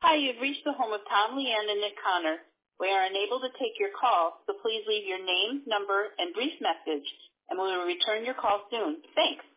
Hi, you've reached the home of Tom, Leanne, and Nick Connor. We are unable to take your call, so please leave your name, number, and brief message, and we will return your call soon. Thanks.